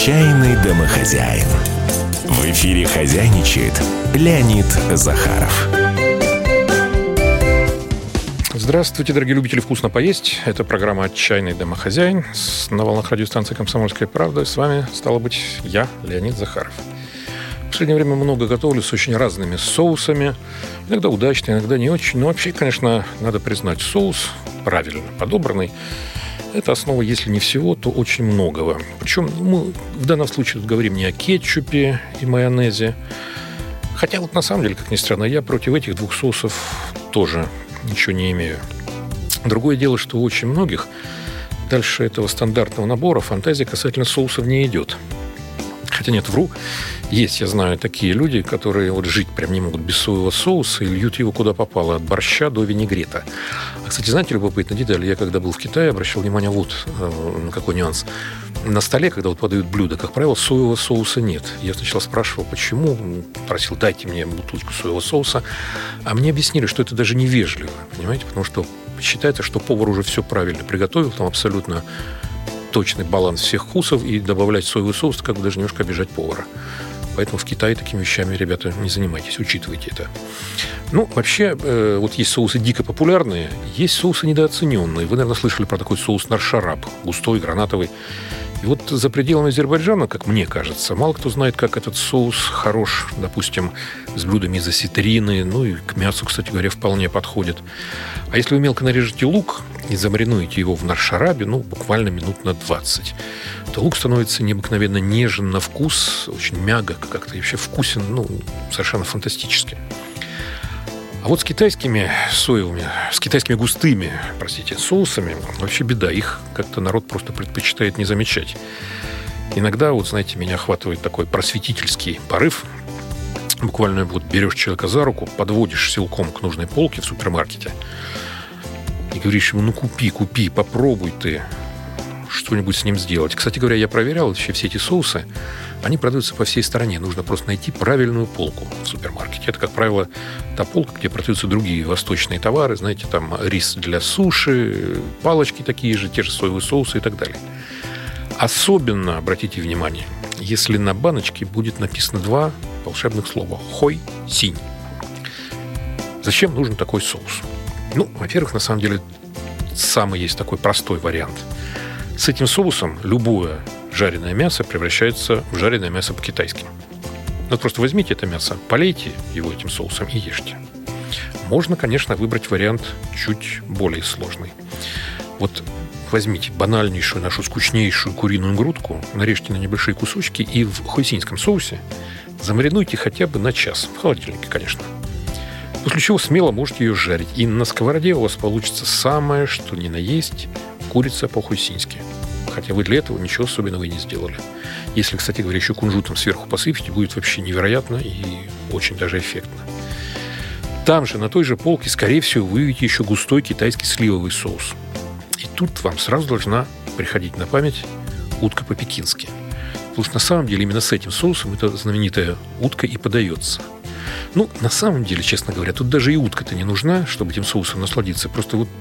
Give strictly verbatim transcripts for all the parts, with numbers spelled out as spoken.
Отчаянный домохозяин. В эфире хозяйничает Леонид Захаров. Здравствуйте, дорогие любители вкусно поесть. Это программа «Отчаянный домохозяин» на волнах радиостанции «Комсомольская правда». С вами, стало быть, я, Леонид Захаров. В последнее время много готовлю с очень разными соусами. Иногда удачно, иногда не очень. Но вообще, конечно, надо признать, соус правильно подобранный – это основа, если не всего, то очень многого. Причем мы в данном случае тут говорим не о кетчупе и майонезе. Хотя вот на самом деле, как ни странно, я против этих двух соусов тоже ничего не имею. Другое дело, что у очень многих дальше этого стандартного набора фантазия касательно соусов не идет. Хотя нет, вру. Есть, я знаю, такие люди, которые вот жить прям не могут без соевого соуса и льют его куда попало, от борща до винегрета. А, кстати, знаете, любопытная деталь. Я, когда был в Китае, обращал внимание вот на какой нюанс. На столе, когда вот подают блюдо, как правило, соевого соуса нет. Я сначала спрашивал, почему. Просил, дайте мне бутылочку соевого соуса. А мне объяснили, что это даже невежливо. Понимаете? Потому что считается, что повар уже все правильно приготовил. Там абсолютно точный баланс всех вкусов. И добавлять соевый соус, как бы даже немножко обижать повара. Поэтому в Китае такими вещами, ребята, не занимайтесь, учитывайте это. Ну, вообще, э, вот есть соусы дико популярные, есть соусы недооцененные. Вы, наверное, слышали про такой соус наршараб, густой, гранатовый. И вот за пределами Азербайджана, как мне кажется, мало кто знает, как этот соус хорош, допустим, с блюдами из осетрины, ну и к мясу, кстати говоря, вполне подходит. А если вы мелко нарежете лук и замаринуете его в наршарабе, ну, буквально минут на двадцать, то лук становится необыкновенно нежен на вкус, очень мягок, как-то вообще вкусен, ну, совершенно фантастически. А вот с китайскими соевыми, с китайскими густыми, простите, соусами вообще беда. Их как-то народ просто предпочитает не замечать. Иногда, вот знаете, меня охватывает такой просветительский порыв. Буквально вот берешь человека за руку, подводишь силком к нужной полке в супермаркете и говоришь ему, ну купи, купи, попробуй ты что-нибудь с ним сделать. Кстати говоря, я проверял вообще все эти соусы. Они продаются по всей стране. Нужно просто найти правильную полку в супермаркете. Это, как правило, та полка, где продаются другие восточные товары. Знаете, там рис для суши, палочки такие же, те же соевые соусы и так далее. Особенно обратите внимание, если на баночке будет написано два волшебных слова «хой», «синь». Зачем нужен такой соус? Ну, во-первых, на самом деле, самый есть такой простой вариант. С этим соусом любое жареное мясо превращается в жареное мясо по-китайски. Ну, просто возьмите это мясо, полейте его этим соусом и ешьте. Можно, конечно, выбрать вариант чуть более сложный. Вот возьмите банальнейшую нашу скучнейшую куриную грудку, нарежьте на небольшие кусочки и в хойсинском соусе замаринуйте хотя бы на час. В холодильнике, конечно. После чего смело можете ее жарить. И на сковороде у вас получится самое, что ни на есть, курица по-хойсински. Хотя вы для этого ничего особенного и не сделали. Если, кстати говоря, еще кунжутом сверху посыпите, будет вообще невероятно и очень даже эффектно. Там же, на той же полке, скорее всего, вы увидите еще густой китайский сливовый соус. И тут вам сразу должна приходить на память утка по-пекински. Потому что на самом деле именно с этим соусом эта знаменитая утка и подается. Ну, на самом деле, честно говоря, тут даже и утка-то не нужна, чтобы этим соусом насладиться. Просто вот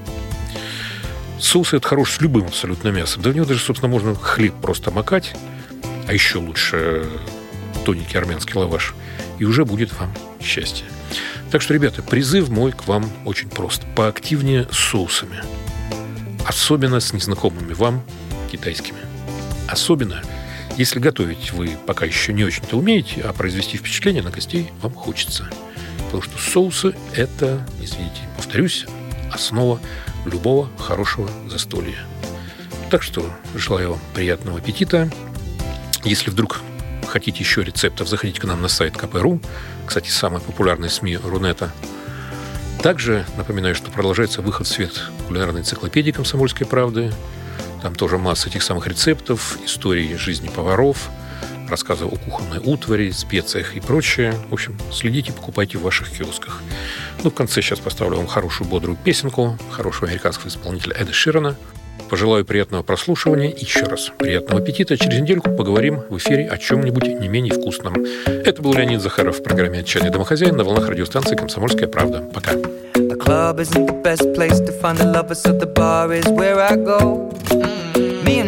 соус этот хорош с любым абсолютно мясом. Да в него даже, собственно, можно хлеб просто макать, а еще лучше тоненький армянский лаваш, и уже будет вам счастье. Так что, ребята, призыв мой к вам очень прост. Поактивнее с соусами. Особенно с незнакомыми вам китайскими. Особенно, если готовить вы пока еще не очень-то умеете, а произвести впечатление на гостей вам хочется. Потому что соусы – это, извините, повторюсь, основа любого хорошего застолья. Так что желаю вам приятного аппетита. Если вдруг хотите еще рецептов, заходите к нам на сайт ка пэ точка ру. Кстати, самая популярная СМИ Рунета. Также напоминаю, что продолжается выход в свет кулинарной энциклопедии «Комсомольской правды». Там тоже масса этих самых рецептов, историй жизни поваров, рассказов о кухонной утвари, специях и прочее. В общем, следите, покупайте в ваших киосках. Ну, в конце сейчас поставлю вам хорошую бодрую песенку хорошего американского исполнителя Эда Ширана. Пожелаю приятного прослушивания. И еще раз приятного аппетита. Через недельку поговорим в эфире о чем-нибудь не менее вкусном. Это был Леонид Захаров в программе «Отчаянный домохозяин» на волнах радиостанции «Комсомольская правда». Пока. The club isn't the best place to find the lovers, so the bar is where I go. Me and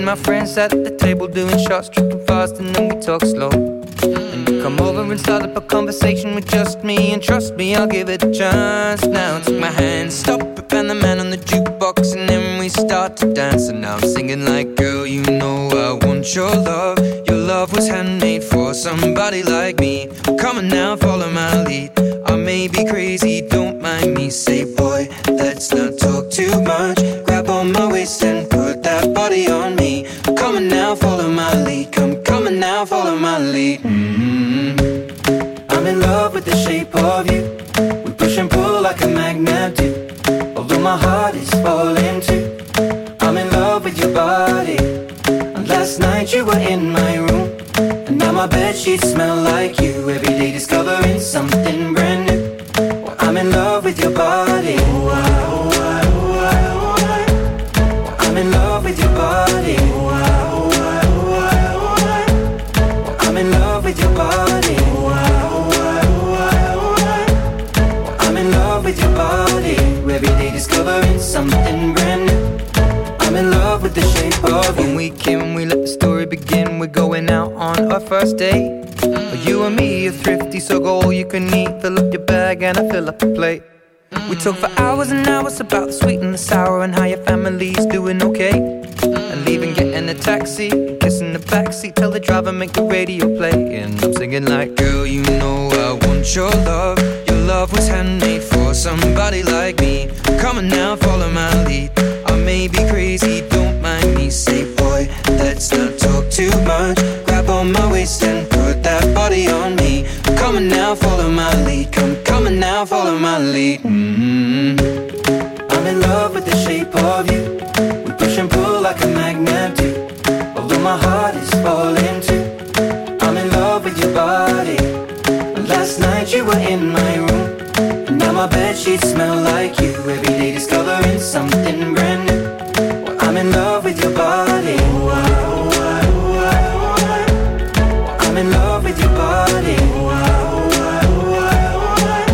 my friends sat at the table doing shots, tripping fast, and then we talk slow. And you come over and start up a conversation with just me, and trust me, I'll give it a chance. Now take my hand, stop it, and the man on the jukebox, and then we start to dance. And now I'm singing like, girl, you know I want your love. Your love was handmade for somebody like me. Come on now, follow my lead. I may be crazy, don't mind me. Say, boy, let's not talk too much. Grab on my waist and put that body on me. Come on now, follow my lead. Come, come on now, follow my lead. Mm-hmm. I'm in love with the shape of you. We push and pull like a magnet do. Although my heart is falling too. I'm in love with your body. And last night you were in my room, and now my bedsheets smell like you. Every day discovering something brand new. Well, I'm in love with your body. Oh, I, oh, I, oh, I, oh, I. Well, I'm in love with your body. Oh, I, oh, I, oh, I, oh, I. Well, I'm in love with your body. Oh, I, oh, I, oh, I, oh, I. Well, I'm in love with your body. Every day discovering something brand new. I'm in love with the shape of you. When we came, we let the story begin. We're going out on our first date. But you and me are thrifty, so go all you can eat. Fill up your bag and I fill up the plate. We talk for hours and hours about the sweet and the sour, and how your family's doing okay. And leaving, getting a taxi, kissing the backseat, tell the driver make the radio play. And I'm singing like, girl, you know I want your love. Your love was handmade for somebody like me. Come on now, follow my lead. I may be crazy, don't mind me. Say, boy, let's not talk too much. Grab on my waist and put that body on me. Come on now, follow my lead. Come, come on now, follow my lead. Mm-hmm. I'm in love with the shape of you. We push and pull like a magnet do. Although my heart is falling too. I'm in love with your body. Last night you were in my room, and now my bedsheets smell like you. Every day discovering something brand new. Well, I'm in love with your body. Oh, I, oh, I, oh, I, oh, I. Well, I'm in love with your body. Oh, I, oh, I, oh, I, oh,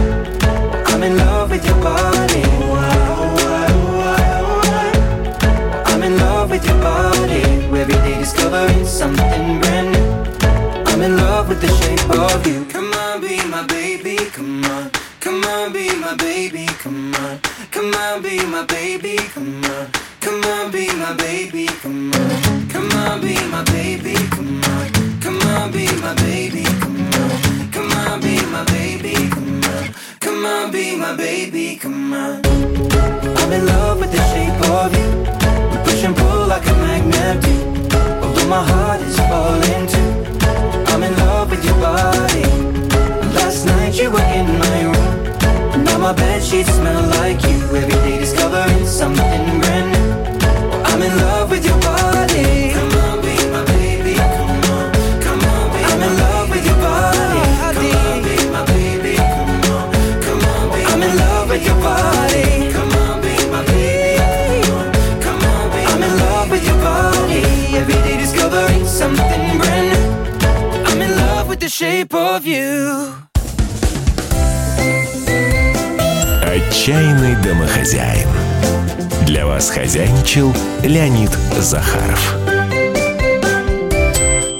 I. Well, I'm in love with your body. Oh, I, oh, I, oh, I, oh, I. Well, I'm in love with your body. Every day discovering something brand new. I'm in love with the shape of you. Come on, be my baby, come on. Come on, be my baby, come on. Come on, be my baby, come on. Come on, be my baby, come on. Come on, be my baby, come on. Come on, be my baby, come on. Come on, be my baby, come on. Come on, be my baby, come on. I'm in love with the shape of you. We push and pull like a magnet do. Although my heart is falling too. I'm in love with your body. Last night you were in my room, and now my bedsheets smell like you. Every day discovering something brand new. Well, I'm in love with your body. Come on, be my baby. Come on, come on, be I'm in love with your body. Come on, be my baby. Come on, come on, be I'm in love with your body. Come on, be my baby. Come on, come on, be I'm in love with your body. Every day discovering something brand new. I'm in love with the shape of you. Отчаянный домохозяин. Для вас хозяйничал Леонид Захаров.